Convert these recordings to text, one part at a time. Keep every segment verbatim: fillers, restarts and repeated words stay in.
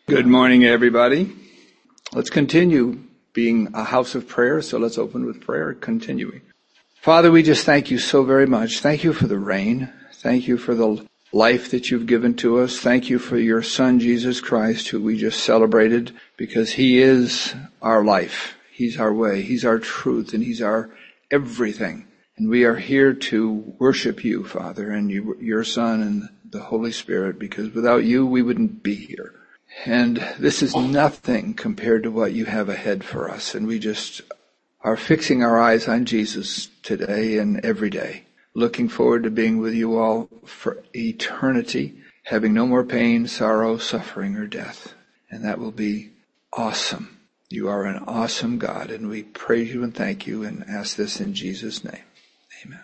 Good morning, everybody. Let's continue being a house of prayer, so let's open with prayer, continuing. Father, we just thank you so very much. Thank you for the rain. Thank you for the life that you've given to us. Thank you for your Son, Jesus Christ, who we just celebrated, because he is our life. He's our way. He's our truth, and he's our everything. And we are here to worship you, Father, and you, your Son and the Holy Spirit, because without you, we wouldn't be here. And this is nothing compared to what you have ahead for us. And we just are fixing our eyes on Jesus today and every day, looking forward to being with you all for eternity, having no more pain, sorrow, suffering, or death. And that will be awesome. You are an awesome God, and we praise you and thank you and ask this in Jesus' name. Amen.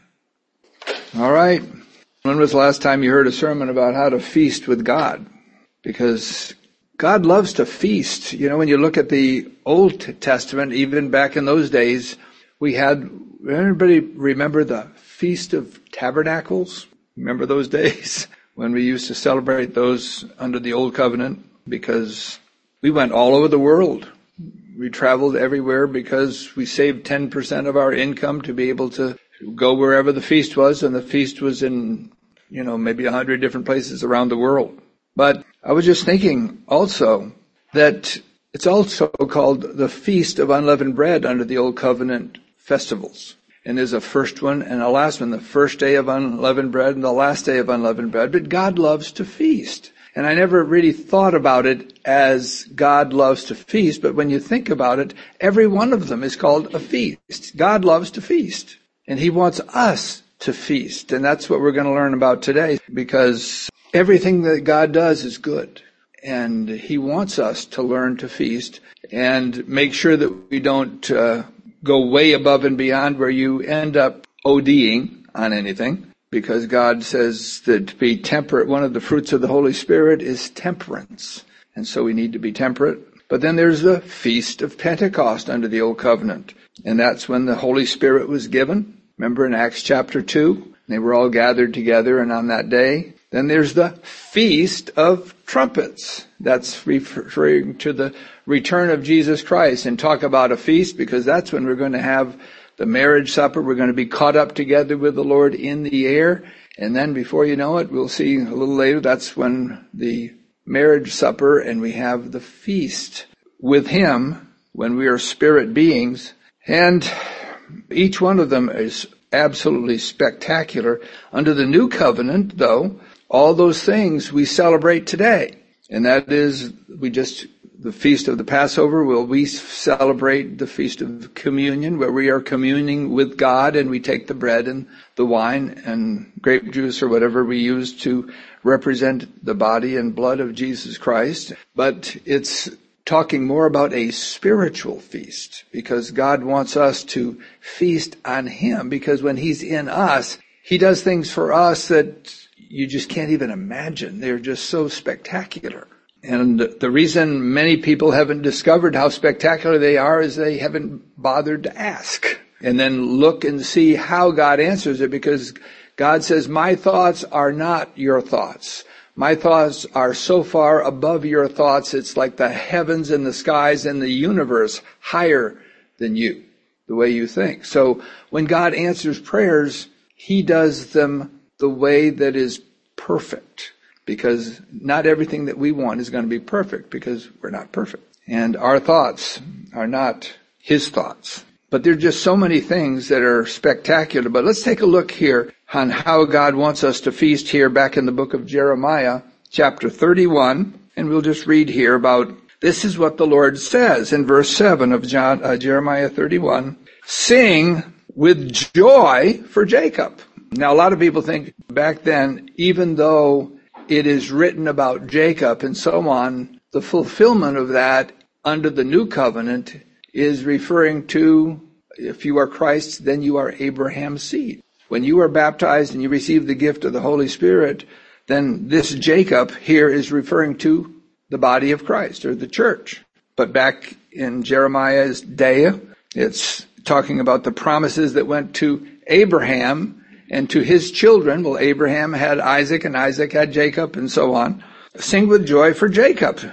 All right. When was the last time you heard a sermon about how to feast with God? Because God loves to feast. You know, when you look at the Old Testament, even back in those days, we had, everybody remember the Feast of Tabernacles? Remember those days when we used to celebrate those under the Old Covenant? Because we went all over the world. We traveled everywhere because we saved ten percent of our income to be able to go wherever the feast was, and the feast was in, you know, maybe a hundred different places around the world. But I was just thinking also that it's also called the Feast of Unleavened Bread under the Old Covenant festivals. And there's a first one and a last one, the first day of unleavened bread and the last day of unleavened bread. But God loves to feast. And I never really thought about it as God loves to feast. But when you think about it, every one of them is called a feast. God loves to feast. And he wants us to feast. And that's what we're going to learn about today, because everything that God does is good, and he wants us to learn to feast and make sure that we don't uh, go way above and beyond where you end up ODing on anything, because God says that to be temperate, one of the fruits of the Holy Spirit is temperance, and so we need to be temperate. But then there's the Feast of Pentecost under the Old Covenant, and that's when the Holy Spirit was given. Remember in Acts chapter two, they were all gathered together, and on that day, then there's the Feast of Trumpets. That's referring to the return of Jesus Christ. And talk about a feast, because that's when we're going to have the marriage supper. We're going to be caught up together with the Lord in the air. And then before you know it, we'll see a little later, that's when the marriage supper, and we have the feast with him when we are spirit beings. And each one of them is absolutely spectacular. Under the new covenant, though, all those things we celebrate today. And that is, we just, the Feast of the Passover, will we celebrate the Feast of Communion, where we are communing with God, and we take the bread and the wine and grape juice or whatever we use to represent the body and blood of Jesus Christ. But it's talking more about a spiritual feast, because God wants us to feast on him, because when he's in us, he does things for us that you just can't even imagine. They're just so spectacular. And the reason many people haven't discovered how spectacular they are is they haven't bothered to ask and then look and see how God answers it, because God says, my thoughts are not your thoughts. My thoughts are so far above your thoughts, it's like the heavens and the skies and the universe higher than you, the way you think. So when God answers prayers, he does them the way that is perfect, because not everything that we want is going to be perfect, because we're not perfect. And our thoughts are not his thoughts. But there are just so many things that are spectacular. But let's take a look here on how God wants us to feast here back in the book of Jeremiah, chapter thirty-one. And we'll just read here about, this is what the Lord says in verse seven of John, uh, Jeremiah thirty-one. Sing with joy for Jacob. Now, a lot of people think back then, even though it is written about Jacob and so on, the fulfillment of that under the new covenant is referring to, if you are Christ, then you are Abraham's seed. When you are baptized and you receive the gift of the Holy Spirit, then this Jacob here is referring to the body of Christ, or the church. But back in Jeremiah's day, it's talking about the promises that went to Abraham and to his children. Well, Abraham had Isaac, and Isaac had Jacob, and so on. Sing with joy for Jacob.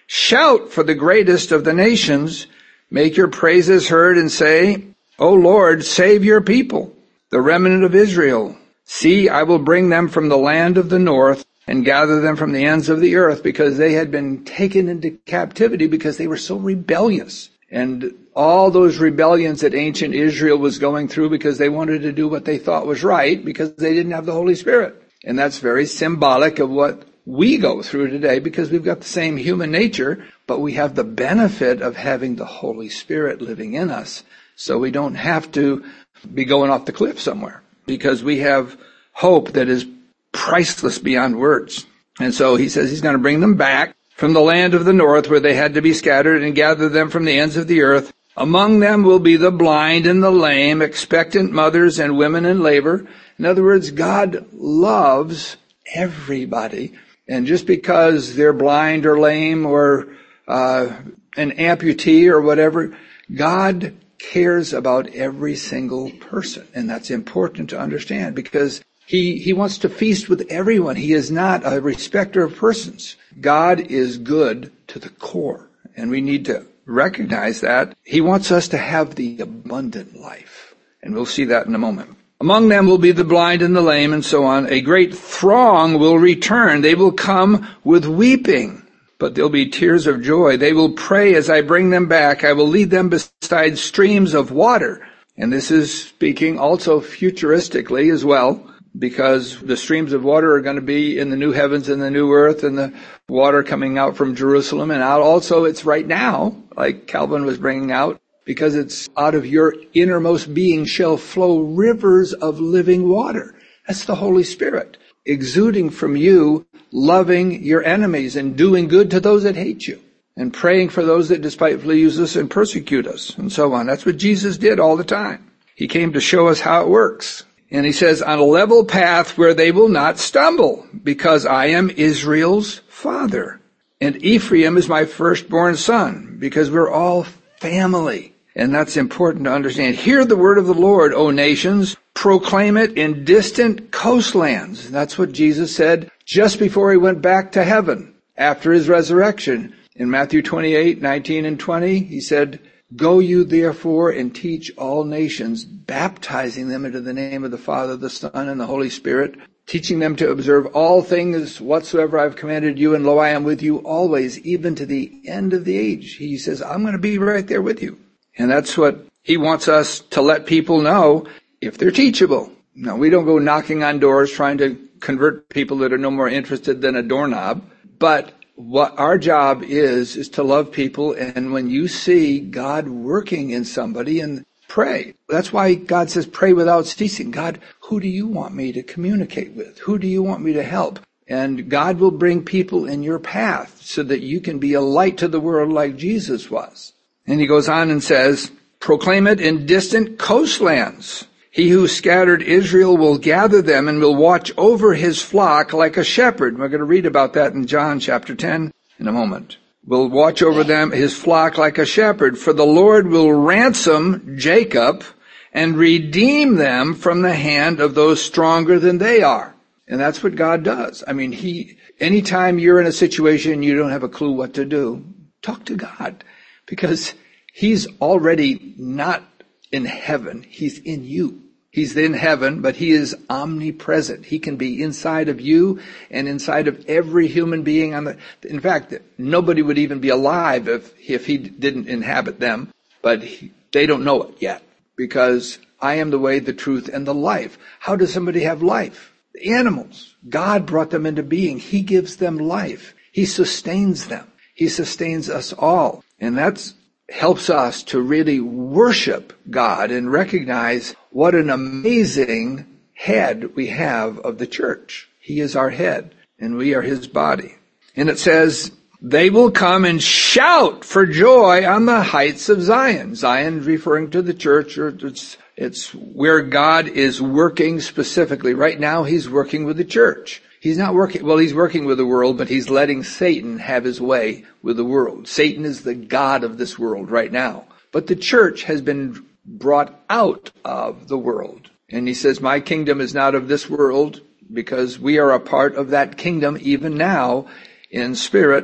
Shout for the greatest of the nations. Make your praises heard and say, O Lord, save your people, the remnant of Israel. See, I will bring them from the land of the north and gather them from the ends of the earth, because they had been taken into captivity because they were so rebellious. And all those rebellions that ancient Israel was going through because they wanted to do what they thought was right because they didn't have the Holy Spirit. And that's very symbolic of what we go through today, because we've got the same human nature, but we have the benefit of having the Holy Spirit living in us. So we don't have to be going off the cliff somewhere, because we have hope that is priceless beyond words. And so he says he's going to bring them back from the land of the north where they had to be scattered and gather them from the ends of the earth. Among them will be the blind and the lame, expectant mothers and women in labor. In other words, God loves everybody. And just because they're blind or lame or uh, an amputee or whatever, God cares about every single person. And that's important to understand, because He, he wants to feast with everyone. He is not a respecter of persons. God is good to the core, and we need to recognize that. He wants us to have the abundant life, and we'll see that in a moment. Among them will be the blind and the lame, and so on. A great throng will return. They will come with weeping, but there'll be tears of joy. They will pray as I bring them back. I will lead them beside streams of water. And this is speaking also futuristically as well, because the streams of water are going to be in the new heavens and the new earth, and the water coming out from Jerusalem and out. Also, it's right now, like Calvin was bringing out, because it's out of your innermost being shall flow rivers of living water. That's the Holy Spirit exuding from you, loving your enemies and doing good to those that hate you, and praying for those that despitefully use us and persecute us, and so on. That's what Jesus did all the time. He came to show us how it works. And he says, on a level path where they will not stumble, because I am Israel's father, and Ephraim is my firstborn son, because we're all family. And that's important to understand. Hear the word of the Lord, O nations. Proclaim it in distant coastlands. That's what Jesus said just before he went back to heaven after his resurrection. In Matthew twenty-eight, nineteen and twenty, he said, Go you therefore and teach all nations, baptizing them into the name of the Father, the Son, and the Holy Spirit, teaching them to observe all things whatsoever I've commanded you, and lo, I am with you always, even to the end of the age. He says, I'm going to be right there with you. And that's what he wants us to let people know, if they're teachable. Now, we don't go knocking on doors trying to convert people that are no more interested than a doorknob, but what our job is, is to love people. And when you see God working in somebody, and pray. That's why God says pray without ceasing. God, who do you want me to communicate with? Who do you want me to help? And God will bring people in your path so that you can be a light to the world like Jesus was. And he goes on and says, proclaim it in distant coastlands. He who scattered Israel will gather them and will watch over his flock like a shepherd. We're going to read about that in John chapter ten in a moment. Will watch over them, his flock like a shepherd. For the Lord will ransom Jacob and redeem them from the hand of those stronger than they are. And that's what God does. I mean, he, anytime you're in a situation you don't have a clue what to do, talk to God. Because he's already not in heaven. He's in you. He's in heaven, but he is omnipresent. He can be inside of you and inside of every human being on the, in fact, nobody would even be alive if, if he didn't inhabit them, but he, they don't know it yet, because I am the way, the truth, and the life. How does somebody have life? The animals. God brought them into being. He gives them life. He sustains them. He sustains us all. And that's helps us to really worship God and recognize what an amazing head we have of the church. He is our head, and we are his body. And it says, they will come and shout for joy on the heights of Zion. Zion referring to the church, or it's, it's where God is working specifically. Right now, he's working with the church. He's not working, well, he's working with the world, but he's letting Satan have his way with the world. Satan is the god of this world right now. But the church has been brought out of the world. And he says, my kingdom is not of this world, because we are a part of that kingdom even now in spirit.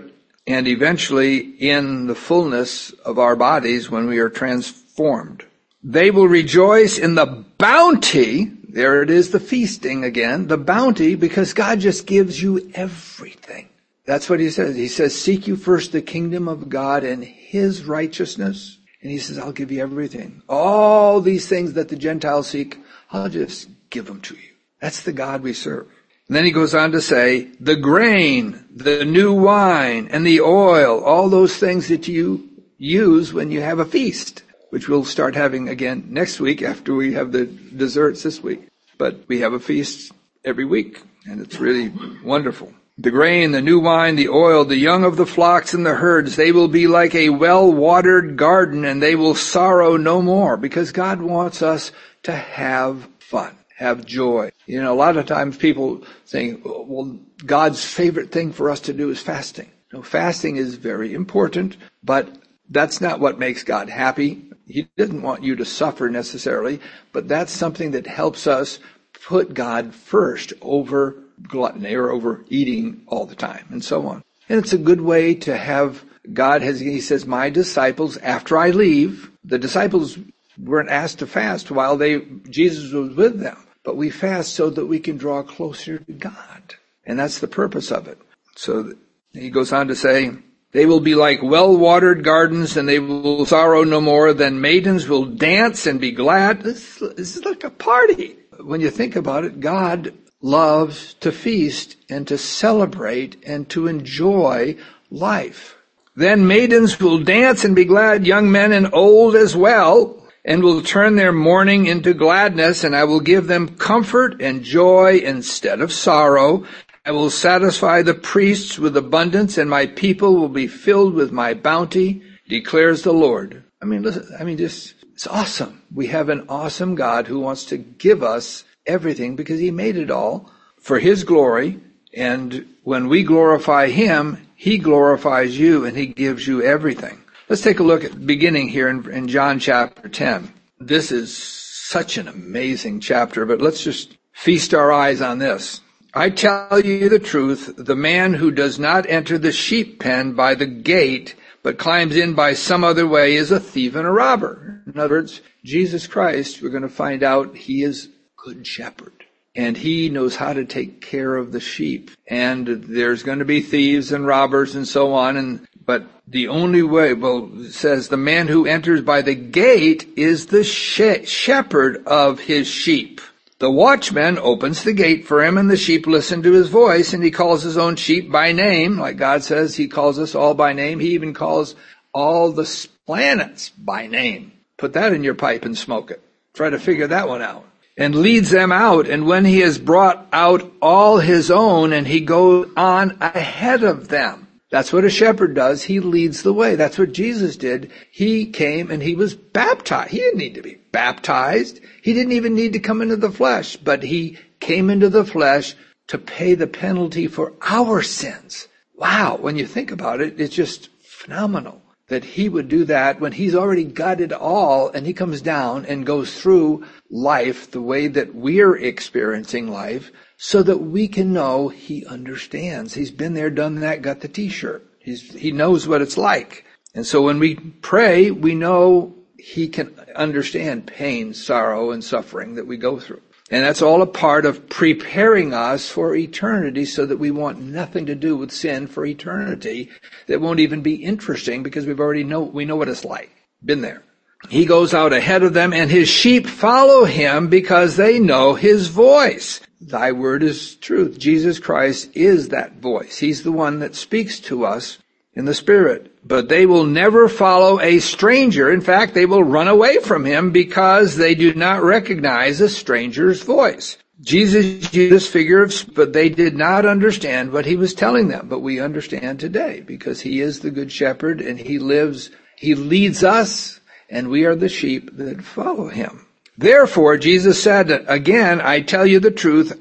and eventually in the fullness of our bodies when we are transformed. They will rejoice in the bounty, there it is, the feasting again, the bounty, because God just gives you everything. That's what he says. He says, seek you first the kingdom of God and his righteousness. And he says, I'll give you everything. All these things that the Gentiles seek, I'll just give them to you. That's the God we serve. And then he goes on to say, the grain, the new wine, and the oil, all those things that you use when you have a feast, which we'll start having again next week after we have the desserts this week. But we have a feast every week, and it's really wonderful. The grain, the new wine, the oil, the young of the flocks and the herds, they will be like a well-watered garden, and they will sorrow no more, because God wants us to have fun, have joy. You know, a lot of times people think, well, God's favorite thing for us to do is fasting. No, fasting is very important, but that's not what makes God happy. He doesn't want you to suffer necessarily, but that's something that helps us put God first over gluttony or over eating all the time and so on. And it's a good way to have God, has, he says, my disciples, after I leave, the disciples weren't asked to fast while they, Jesus was with them, but we fast so that we can draw closer to God. And that's the purpose of it. So he goes on to say, they will be like well-watered gardens, and they will sorrow no more. Then maidens will dance and be glad. This, this is like a party. When you think about it, God loves to feast and to celebrate and to enjoy life. Then maidens will dance and be glad, young men and old as well, and will turn their mourning into gladness, and I will give them comfort and joy instead of sorrow. I will satisfy the priests with abundance, and my people will be filled with my bounty, declares the Lord. I mean, listen, I mean, just, it's awesome. We have an awesome God who wants to give us everything because he made it all for his glory. And when we glorify him, he glorifies you and he gives you everything. Let's take a look at the beginning here in, in John chapter ten. This is such an amazing chapter, but let's just feast our eyes on this. I tell you the truth, the man who does not enter the sheep pen by the gate, but climbs in by some other way is a thief and a robber. In other words, Jesus Christ, we're going to find out he is good shepherd. And he knows how to take care of the sheep. And there's going to be thieves and robbers and so on. And but the only way, well, it says the man who enters by the gate is the she- shepherd of his sheep. The watchman opens the gate for him, and the sheep listen to his voice, and he calls his own sheep by name. Like God says, he calls us all by name. He even calls all the planets by name. Put that in your pipe and smoke it. Try to figure that one out. And leads them out, and when he has brought out all his own, and he goes on ahead of them. That's what a shepherd does. He leads the way. That's what Jesus did. He came and he was baptized. He didn't need to be baptized. He didn't even need to come into the flesh, but he came into the flesh to pay the penalty for our sins. Wow. When you think about it, it's just phenomenal that he would do that when he's already got it all, and he comes down and goes through life the way that we're experiencing life, so that we can know he understands. He's been there, done that, got the t-shirt. He's, he knows what it's like. And so when we pray, we know he can understand pain, sorrow, and suffering that we go through. And that's all a part of preparing us for eternity, so that we want nothing to do with sin for eternity. That won't even be interesting because we've already know, we know what it's like. Been there. He goes out ahead of them, and his sheep follow him because they know his voice. Thy word is truth. Jesus Christ is that voice. He's the one that speaks to us in the Spirit. But they will never follow a stranger. In fact, they will run away from him because they do not recognize a stranger's voice. Jesus used this figure of speech, but they did not understand what he was telling them. But we understand today because he is the good shepherd, and he lives, he leads us, and we are the sheep that follow him. Therefore, Jesus said again, I tell you the truth,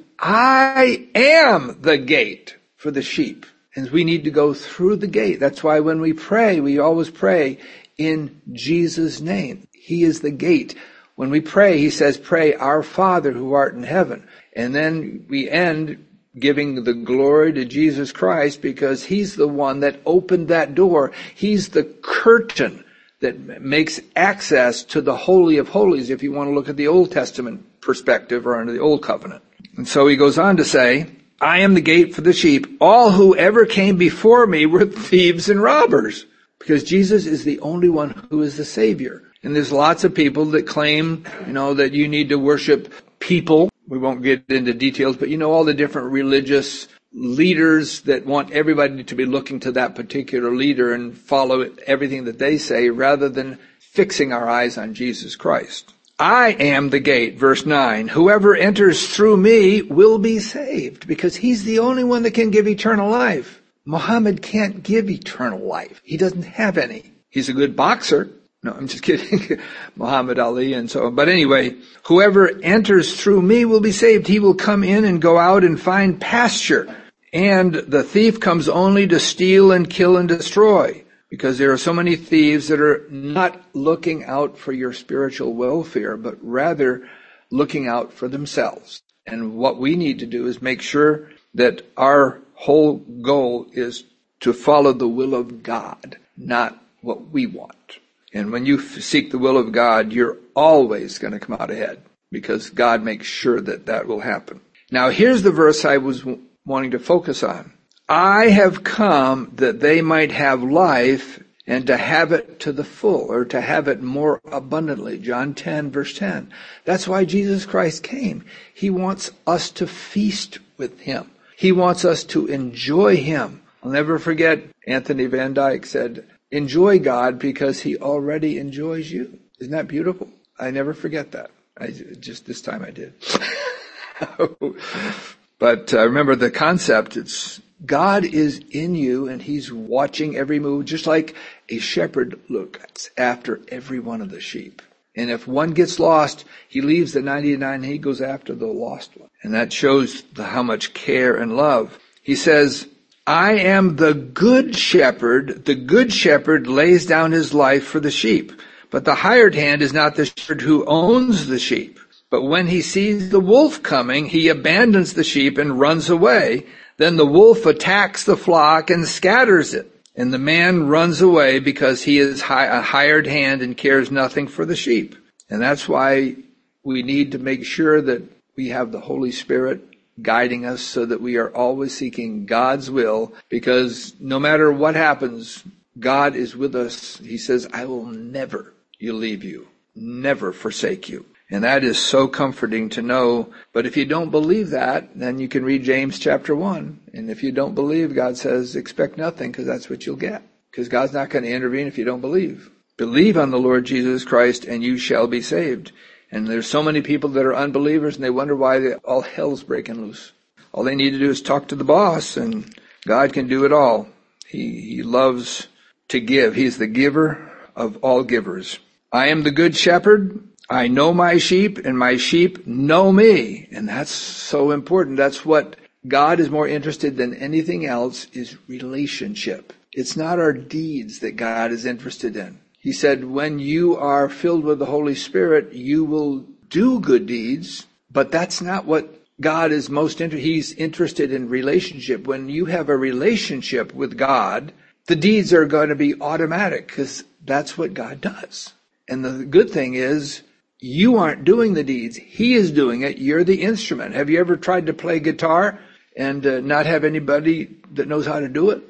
I am the gate for the sheep. And we need to go through the gate. That's why when we pray, we always pray in Jesus' name. He is the gate. When we pray, he says, pray, our Father who art in heaven. And then we end giving the glory to Jesus Christ because he's the one that opened that door. He's the curtain that makes access to the Holy of Holies if you want to look at the Old Testament perspective or under the Old Covenant. And so he goes on to say, I am the gate for the sheep. All who ever came before me were thieves and robbers. Because Jesus is the only one who is the Savior. And there's lots of people that claim, you know, that you need to worship people. We won't get into details, but you know, all the different religious leaders that want everybody to be looking to that particular leader and follow everything that they say rather than fixing our eyes on Jesus Christ. I am the gate, verse nine. Whoever enters through me will be saved because he's the only one that can give eternal life. Muhammad can't give eternal life. He doesn't have any. He's a good boxer. No, I'm just kidding. Muhammad Ali and so on. But anyway, whoever enters through me will be saved. He will come in and go out and find pasture. And the thief comes only to steal and kill and destroy. Because there are so many thieves that are not looking out for your spiritual welfare, but rather looking out for themselves. And what we need to do is make sure that our whole goal is to follow the will of God, not what we want. And when you seek the will of God, you're always going to come out ahead because God makes sure that that will happen. Now, here's the verse I was wanting to focus on. I have come that they might have life and to have it to the full, or to have it more abundantly. John ten, verse ten. That's why Jesus Christ came. He wants us to feast with him. He wants us to enjoy him. I'll never forget Anthony Van Dyke said, enjoy God because he already enjoys you. Isn't that beautiful? I never forget that. I just this time I did. But uh, remember the concept, it's God is in you and he's watching every move, just like a shepherd looks after every one of the sheep. And if one gets lost, he leaves the ninety-nine and he goes after the lost one. And that shows the, how much care and love. He says, I am the good shepherd. The good shepherd lays down his life for the sheep. But the hired hand is not the shepherd who owns the sheep. But when he sees the wolf coming, he abandons the sheep and runs away. Then the wolf attacks the flock and scatters it. And the man runs away because he is a hired hand and cares nothing for the sheep. And that's why we need to make sure that we have the Holy Spirit guiding us so that we are always seeking God's will, because no matter what happens, God is with us. He says, I will never leave you, never forsake you. And that is so comforting to know. But if you don't believe that, then you can read James chapter one. And if you don't believe, God says, expect nothing, because that's what you'll get. Because God's not going to intervene if you don't believe. Believe on the Lord Jesus Christ and you shall be saved. And there's so many people that are unbelievers and they wonder why they, all hell's breaking loose. All they need to do is talk to the boss and God can do it all. He, he loves to give. He's the giver of all givers. I am the good shepherd. I know my sheep and my sheep know me. And that's so important. That's what God is more interested than anything else, is relationship. It's not our deeds that God is interested in. He said, when you are filled with the Holy Spirit, you will do good deeds, but that's not what God is most interested in. He's interested in relationship. When you have a relationship with God, the deeds are going to be automatic because that's what God does. And the good thing is, you aren't doing the deeds. He is doing it. You're the instrument. Have you ever tried to play guitar and uh, not have anybody that knows how to do it?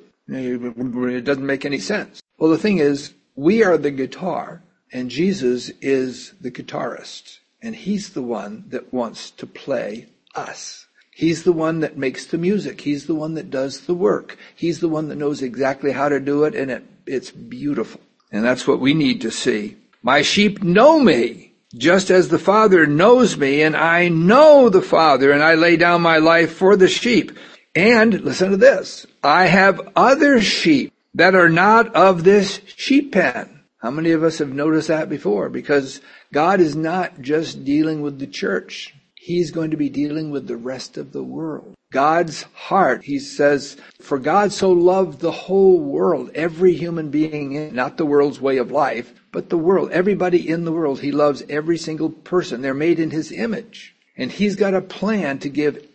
It doesn't make any sense. Well, the thing is, we are the guitar and Jesus is the guitarist. And he's the one that wants to play us. He's the one that makes the music. He's the one that does the work. He's the one that knows exactly how to do it, and it, it's beautiful. And that's what we need to see. My sheep know me, just as the Father knows me, and I know the Father, and I lay down my life for the sheep. And, listen to this, I have other sheep that are not of this sheep pen. How many of us have noticed that before? Because God is not just dealing with the church. He's going to be dealing with the rest of the world. God's heart, he says, for God so loved the whole world, every human being, in, not the world's way of life, but the world, everybody in the world. He loves every single person. They're made in his image. And he's got a plan to give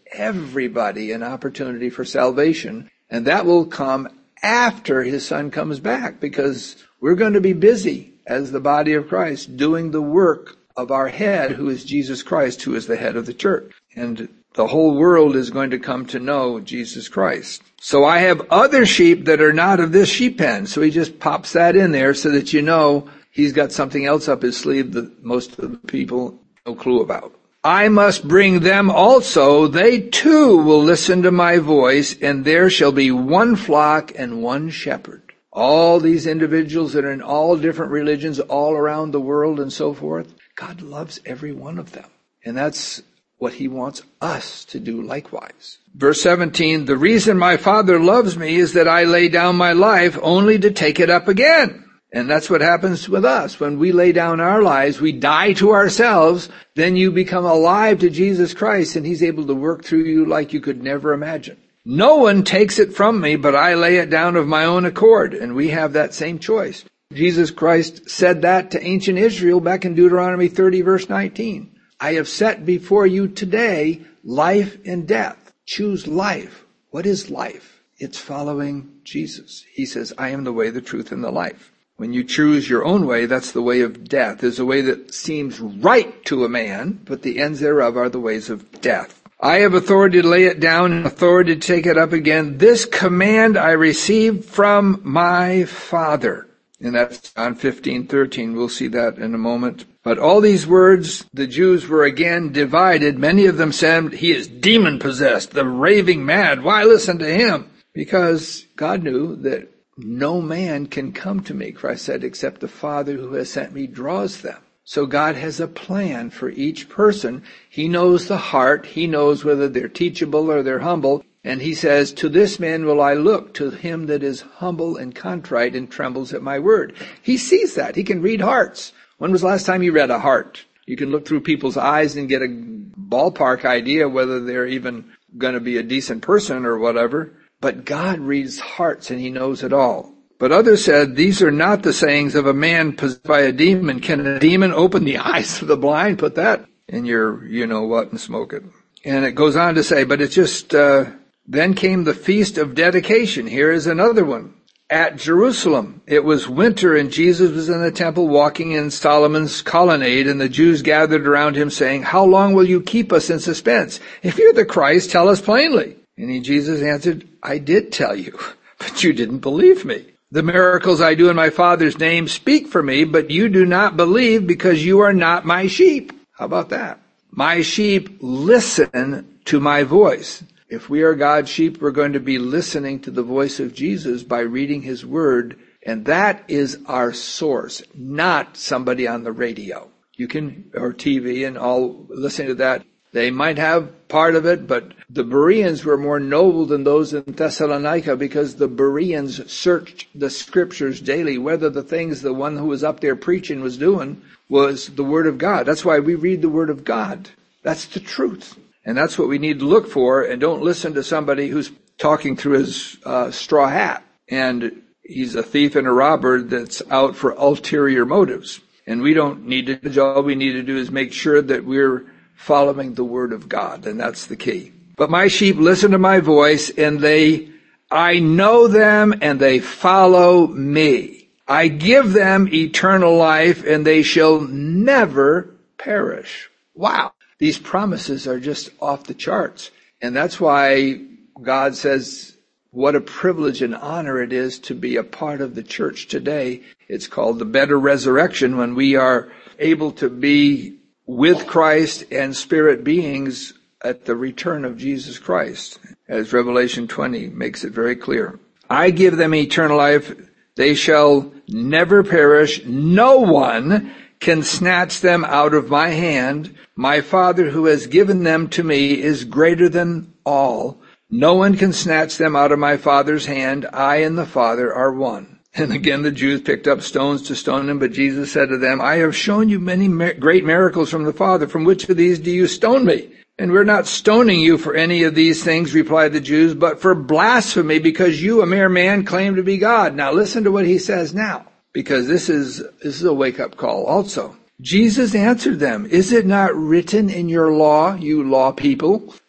everybody an opportunity for salvation. And that will come after his son comes back, because we're going to be busy as the body of Christ doing the work of our head, who is Jesus Christ, who is the head of the church. And the whole world is going to come to know Jesus Christ. So I have other sheep that are not of this sheep pen. So he just pops that in there so that you know he's got something else up his sleeve that most of the people no clue about. I must bring them also. They too will listen to my voice, and there shall be one flock and one shepherd. All these individuals that are in all different religions all around the world and so forth, God loves every one of them. And that's what he wants us to do likewise. Verse seventeen, the reason my Father loves me is that I lay down my life only to take it up again. And that's what happens with us. When we lay down our lives, we die to ourselves, then you become alive to Jesus Christ, and he's able to work through you like you could never imagine. No one takes it from me, but I lay it down of my own accord. And we have that same choice. Jesus Christ said that to ancient Israel back in Deuteronomy thirty, verse nineteen. I have set before you today life and death. Choose life. What is life? It's following Jesus. He says, I am the way, the truth, and the life. When you choose your own way, that's the way of death. There's a way that seems right to a man, but the ends thereof are the ways of death. I have authority to lay it down and authority to take it up again. This command I received from my Father. And that's John fifteen thirteen. We'll see that in a moment. But all these words, the Jews were again divided. Many of them said, he is demon-possessed, the raving mad. Why listen to him? Because God knew that no man can come to me, Christ said, except the Father who has sent me draws them. So God has a plan for each person. He knows the heart. He knows whether they're teachable or they're humble. And he says, to this man will I look, to him that is humble and contrite and trembles at my word. He sees that. He can read hearts. When was the last time you read a heart? You can look through people's eyes and get a ballpark idea whether they're even going to be a decent person or whatever. But God reads hearts, and he knows it all. But others said, these are not the sayings of a man possessed by a demon. Can a demon open the eyes of the blind? Put that in your you-know-what and smoke it. And it goes on to say, but it's just, uh, then came the Feast of Dedication. Here is another one. At Jerusalem, it was winter, and Jesus was in the temple walking in Solomon's colonnade, and the Jews gathered around him saying, how long will you keep us in suspense? If you're the Christ, tell us plainly. And he, Jesus answered, I did tell you, but you didn't believe me. The miracles I do in my Father's name speak for me, but you do not believe because you are not my sheep. How about that? My sheep listen to my voice. If we are God's sheep, we're going to be listening to the voice of Jesus by reading his word, and that is our source, not somebody on the radio. You can, or T V and all, listening to that. They might have part of it, but the Bereans were more noble than those in Thessalonica, because the Bereans searched the scriptures daily, whether the things the one who was up there preaching was doing was the word of God. That's why we read the word of God. That's the truth. And that's what we need to look for, and don't listen to somebody who's talking through his uh, straw hat. And he's a thief and a robber that's out for ulterior motives. And we don't need to judge. All we need to do is make sure that we're following the word of God, and that's the key. But my sheep listen to my voice, and they, I know them, and they follow me. I give them eternal life, and they shall never perish. Wow. These promises are just off the charts. And that's why God says, what a privilege and honor it is to be a part of the church today. It's called the better resurrection, when we are able to be with Christ and spirit beings at the return of Jesus Christ, as Revelation twenty makes it very clear. I give them eternal life. They shall never perish. No one can snatch them out of my hand. My Father who has given them to me is greater than all. No one can snatch them out of my Father's hand. I and the Father are one. And again the Jews picked up stones to stone him, but Jesus said to them, I have shown you many great miracles from the Father. From which of these do you stone me? And we're not stoning you for any of these things, replied the Jews, but for blasphemy, because you, a mere man, claim to be God. Now listen to what he says now, because this is, this is a wake-up call also. Jesus answered them, is it not written in your law, you law people,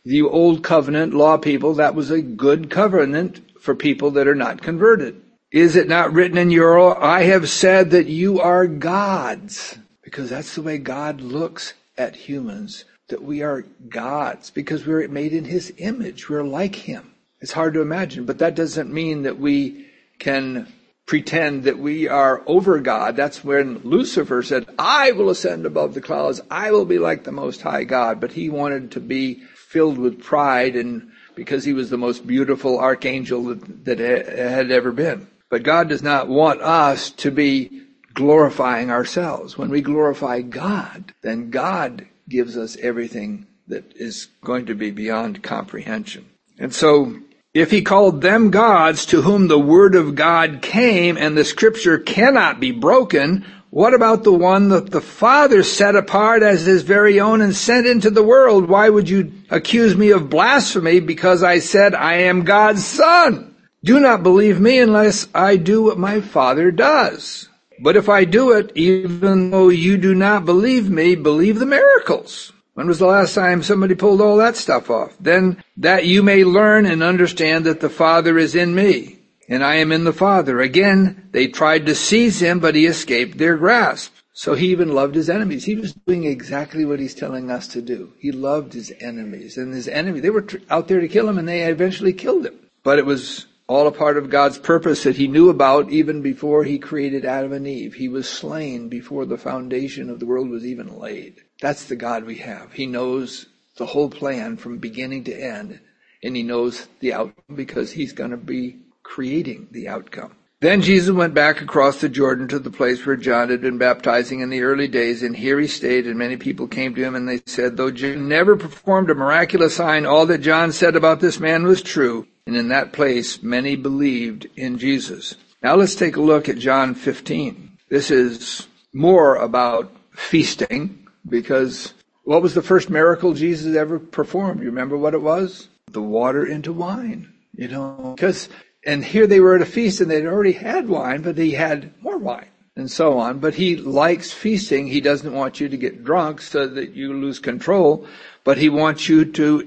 the old covenant law people, that was a good covenant for people that are not converted. Is it not written in your law, I have said that you are gods? Because that's the way God looks at humans, that we are gods, because we're made in his image. We're like him. It's hard to imagine, but that doesn't mean that we can pretend that we are over God. That's when Lucifer said, I will ascend above the clouds. I will be like the Most High God. But he wanted to be filled with pride, and because he was the most beautiful archangel that, that had ever been. But God does not want us to be glorifying ourselves. When we glorify God, then God gives us everything that is going to be beyond comprehension. And so, if he called them gods to whom the word of God came and the scripture cannot be broken, what about the one that the Father set apart as his very own and sent into the world? Why would you accuse me of blasphemy because I said I am God's son? Do not believe me unless I do what my Father does. But if I do it, even though you do not believe me, believe the miracles. When was the last time somebody pulled all that stuff off? Then that you may learn and understand that the Father is in me, and I am in the Father. Again, they tried to seize him, but he escaped their grasp. So he even loved his enemies. He was doing exactly what he's telling us to do. He loved his enemies. And his enemies, they were out there to kill him, and they eventually killed him. But it was all a part of God's purpose that he knew about even before he created Adam and Eve. He was slain before the foundation of the world was even laid. That's the God we have. He knows the whole plan from beginning to end, and he knows the outcome because he's going to be creating the outcome. Then Jesus went back across the Jordan to the place where John had been baptizing in the early days, and here he stayed, and many people came to him, and they said, though John never performed a miraculous sign, all that John said about this man was true. And in that place, many believed in Jesus. Now let's take a look at John fifteen. This is more about feasting, because what was the first miracle Jesus ever performed? You remember what it was? The water into wine. You know, because, and here they were at a feast and they'd already had wine, but he had more wine and so on. But he likes feasting. He doesn't want you to get drunk so that you lose control, but he wants you to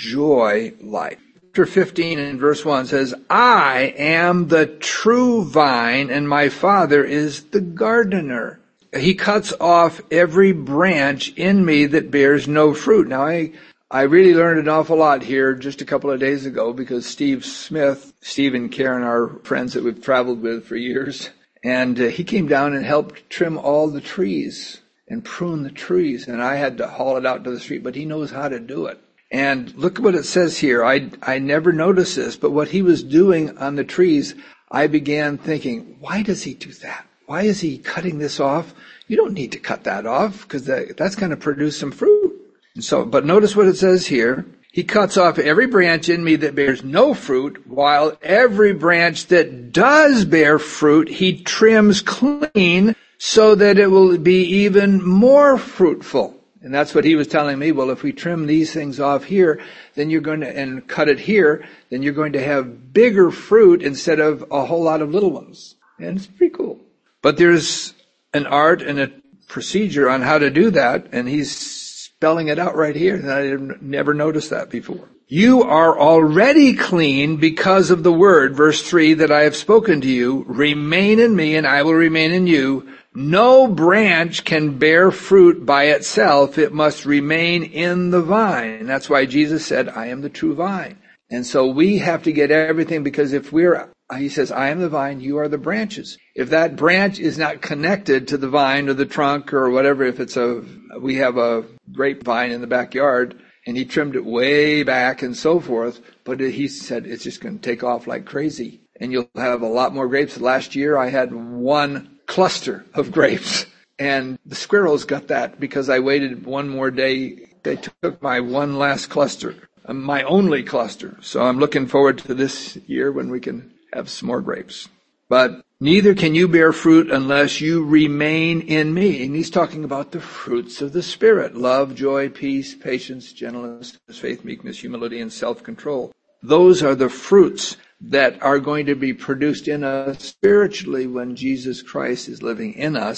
enjoy life. Chapter fifteen and verse one says, I am the true vine and my Father is the gardener. He cuts off every branch in me that bears no fruit. Now, I, I really learned an awful lot here just a couple of days ago because Steve Smith, Steve and Karen are friends that we've traveled with for years, and uh, he came down and helped trim all the trees and prune the trees, and I had to haul it out to the street, but he knows how to do it. And look what it says here. I, I never noticed this, but what he was doing on the trees, I began thinking, why does he do that? Why is he cutting this off? You don't need to cut that off because that, that's going to produce some fruit. And so, but notice what it says here. He cuts off every branch in me that bears no fruit, while every branch that does bear fruit, he trims clean so that it will be even more fruitful. And that's what he was telling me. Well, if we trim these things off here, then you're going to, and cut it here, then you're going to have bigger fruit instead of a whole lot of little ones. And it's pretty cool. But there's an art and a procedure on how to do that, and he's spelling it out right here, and I never noticed that before. You are already clean because of the word, verse three, that I have spoken to you. Remain in me, and I will remain in you. No branch can bear fruit by itself. It must remain in the vine. That's why Jesus said, I am the true vine. And so we have to get everything, because if we're, he says, I am the vine, you are the branches. If that branch is not connected to the vine or the trunk or whatever, if it's a, we have a grapevine in the backyard and he trimmed it way back and so forth, but he said it's just going to take off like crazy and you'll have a lot more grapes. Last year I had one cluster of grapes, and the squirrels got that because I waited one more day. They took my one last cluster, my only cluster. So I'm looking forward to this year when we can have some more grapes. But neither can you bear fruit unless you remain in me. And he's talking about the fruits of the Spirit: love, joy, peace, patience, gentleness, faith, meekness, humility, and self-control. Those are the fruits that are going to be produced in us spiritually when Jesus Christ is living in us.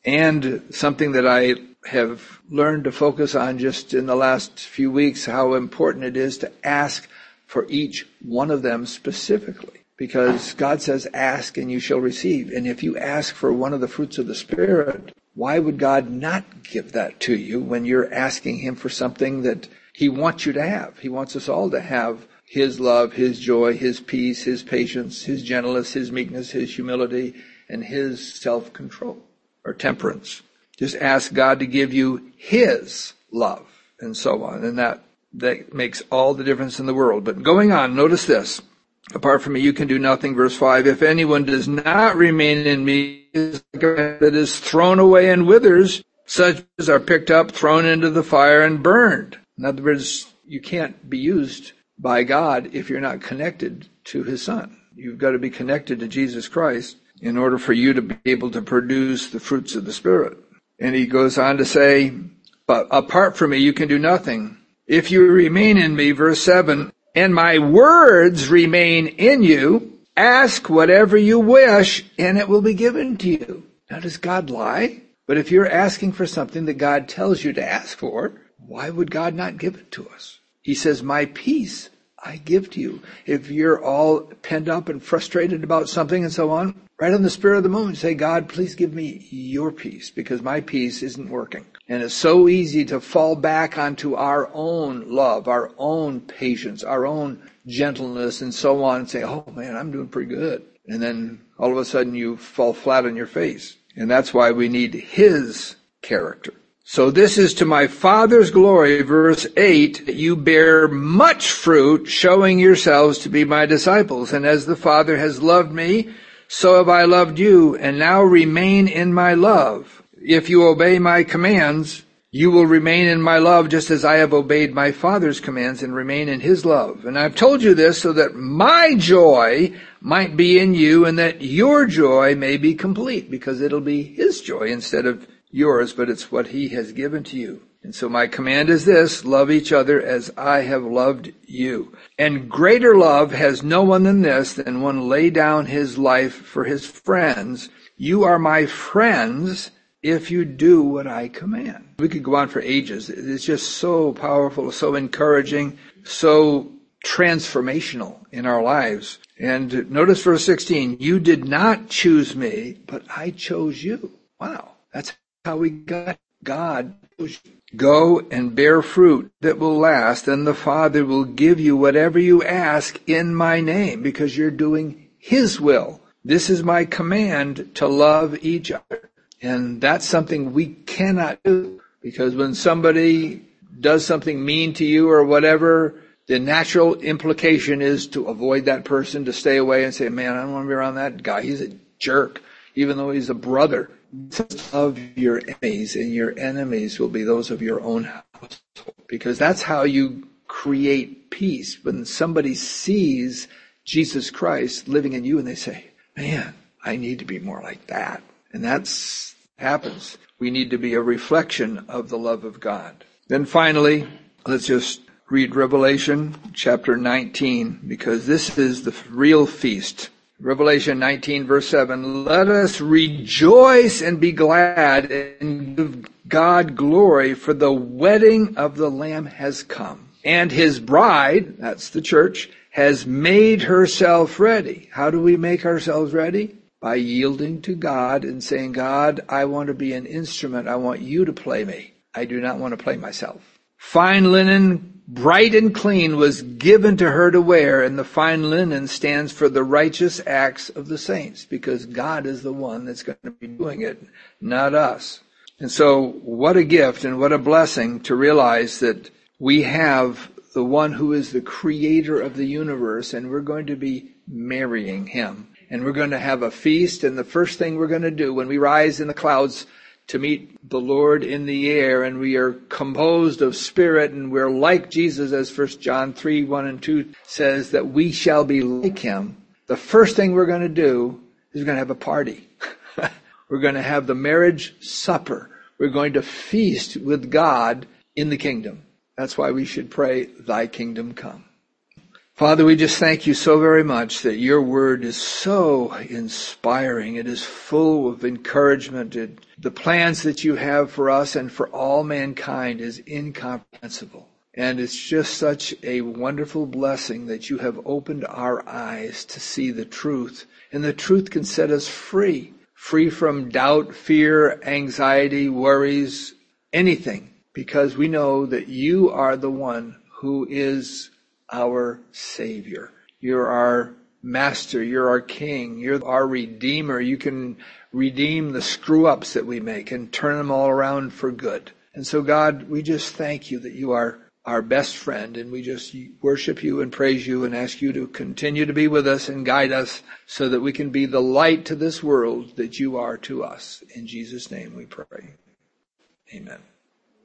And something that I have learned to focus on just in the last few weeks, how important it is to ask for each one of them specifically. Because God says, ask and you shall receive. And if you ask for one of the fruits of the Spirit, why would God not give that to you when you're asking Him for something that He wants you to have? He wants us all to have His love, His joy, His peace, His patience, His gentleness, His meekness, His humility, and His self-control or temperance. Just ask God to give you His love and so on. And that, that makes all the difference in the world. But going on, notice this. Apart from me, you can do nothing. Verse five, if anyone does not remain in me, is like a man that is thrown away and withers, such as are picked up, thrown into the fire, and burned. In other words, you can't be used by God if you're not connected to His Son. You've got to be connected to Jesus Christ in order for you to be able to produce the fruits of the Spirit. And he goes on to say, but apart from me, you can do nothing. If you remain in me, verse seven, and my words remain in you, ask whatever you wish, and it will be given to you. Now, does God lie? But if you're asking for something that God tells you to ask for, why would God not give it to us? He says, my peace I give to you. If you're all pent up and frustrated about something and so on, right on the spur of the moment, say, God, please give me your peace, because my peace isn't working. And it's so easy to fall back onto our own love, our own patience, our own gentleness and so on, and say, oh man, I'm doing pretty good. And then all of a sudden you fall flat on your face. And that's why we need His character. So this is to my Father's glory, verse eight, that you bear much fruit, showing yourselves to be my disciples. And as the Father has loved me, so have I loved you, and now remain in my love. If you obey my commands, you will remain in my love, just as I have obeyed my Father's commands and remain in His love. And I've told you this so that my joy might be in you, and that your joy may be complete, because it'll be His joy instead of yours, but it's what He has given to you. And so my command is this, love each other as I have loved you. And greater love has no one than this, than one lay down his life for his friends. You are my friends if you do what I command. We could go on for ages. It's just so powerful, so encouraging, so transformational in our lives. And notice verse sixteen, you did not choose me, but I chose you. Wow, that's how we got God. Go and bear fruit that will last, and the Father will give you whatever you ask in my name, because you're doing His will. This is my command, to love each other. And that's something we cannot do, because when somebody does something mean to you or whatever, the natural implication is to avoid that person, to stay away and say, man, I don't want to be around that guy. He's a jerk, even though he's a brother. Love your enemies, and your enemies will be those of your own household, because that's how you create peace. When somebody sees Jesus Christ living in you and they say, man, I need to be more like that. And that's happens. We need to be a reflection of the love of God. Then finally, let's just read Revelation chapter nineteen, because this is the real feast. Revelation nineteen, verse seven, let us rejoice and be glad and give God glory, for the wedding of the Lamb has come. And His bride, that's the church, has made herself ready. How do we make ourselves ready? By yielding to God and saying, God, I want to be an instrument. I want you to play me. I do not want to play myself. Fine linen, bright and clean, was given to her to wear, and the fine linen stands for the righteous acts of the saints, because God is the one that's going to be doing it, not us. And so what a gift and what a blessing to realize that we have the one who is the creator of the universe, and we're going to be marrying Him. And we're going to have a feast, and the first thing we're going to do when we rise in the clouds to meet the Lord in the air, and we are composed of spirit, and we're like Jesus, as First John three, one and two says, that we shall be like Him. The first thing we're going to do is we're going to have a party. We're going to have the marriage supper. We're going to feast with God in the kingdom. That's why we should pray, thy kingdom come. Father, we just thank you so very much that your word is so inspiring. It is full of encouragement. It, the plans that you have for us and for all mankind is incomprehensible. And it's just such a wonderful blessing that you have opened our eyes to see the truth. And the truth can set us free, free from doubt, fear, anxiety, worries, anything, because we know that you are the one who is our Savior. You're our Master. You're our King. You're our Redeemer. You can redeem the screw-ups that we make and turn them all around for good. And so, God, we just thank you that you are our best friend, and we just worship you and praise you and ask you to continue to be with us and guide us so that we can be the light to this world that you are to us. In Jesus' name we pray. Amen.